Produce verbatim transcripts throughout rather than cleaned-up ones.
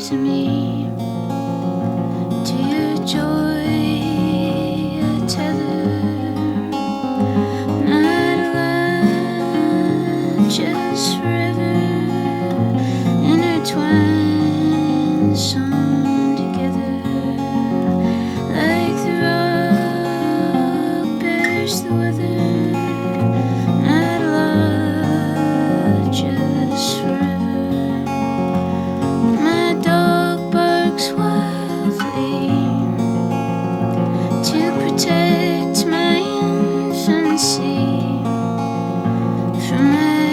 to me. To your joy, a tether, not alive, just forever intertwined, sewn together, like the rock bears the weather. Not alive, just forever. My dog barks wildly to protect my infancy from my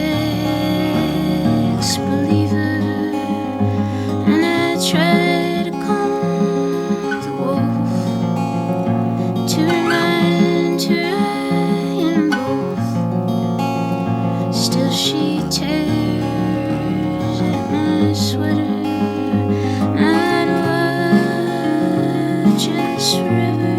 ex-believer, and I try to calm the wolf to remind her I am both. Still she tears at my sweater. Not alive, just forever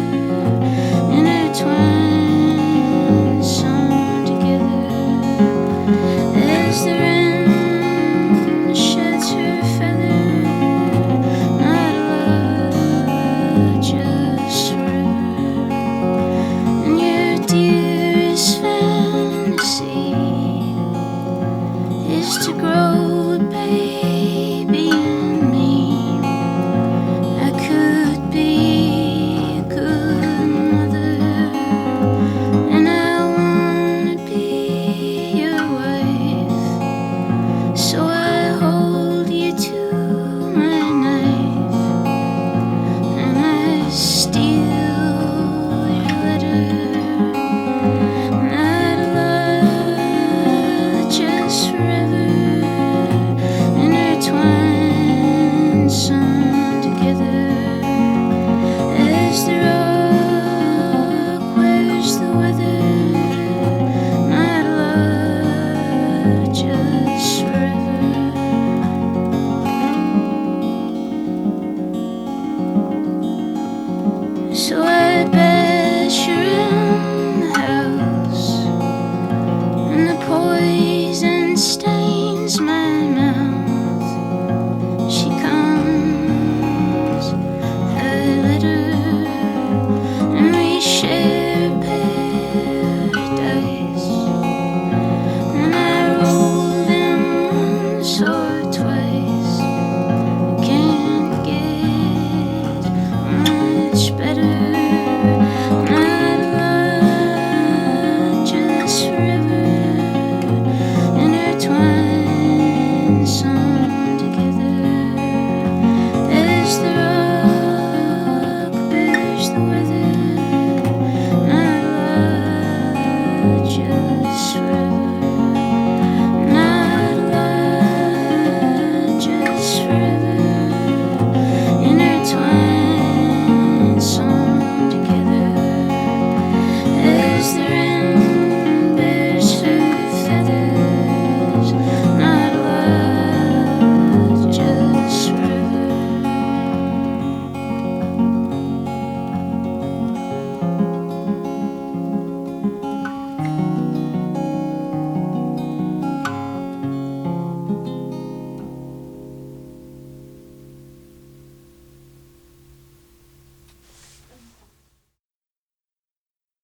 intertwined, sewn together, as the wren sheds her feather. Not alive, just forever. And your dearest fantasy is to grow a baby